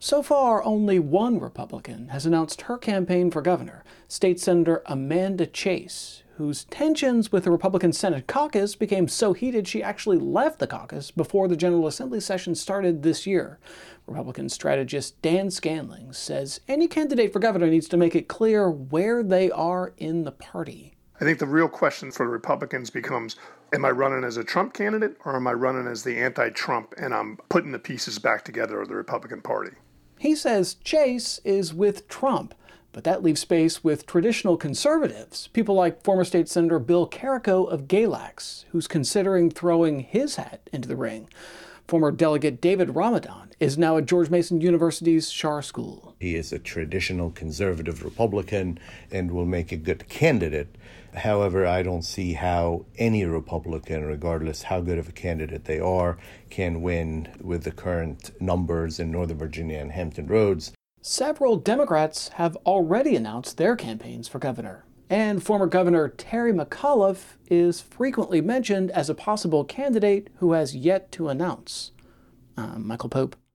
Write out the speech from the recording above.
So far, only one Republican has announced her campaign for governor, State Senator Amanda Chase, whose tensions with the Republican Senate caucus became so heated she actually left the caucus before the General Assembly session started this year. Republican strategist Dan Scanlon says any candidate for governor needs to make it clear where they are in the party. I think the real question for the Republicans becomes, am I running as a Trump candidate or am I running as the anti-Trump and I'm putting the pieces back together of the Republican Party? He says Chase is with Trump, but that leaves space with traditional conservatives, people like former state senator Bill Carrico of Galax, who's considering throwing his hat into the ring. Former delegate David Ramadan is now at George Mason University's Schar School. He is a traditional conservative Republican and will make a good candidate. However, I don't see how any Republican, regardless how good of a candidate they are, can win with the current numbers in Northern Virginia and Hampton Roads. Several Democrats have already announced their campaigns for governor. And former Governor Terry McAuliffe is frequently mentioned as a possible candidate who has yet to announce. Michael Pope.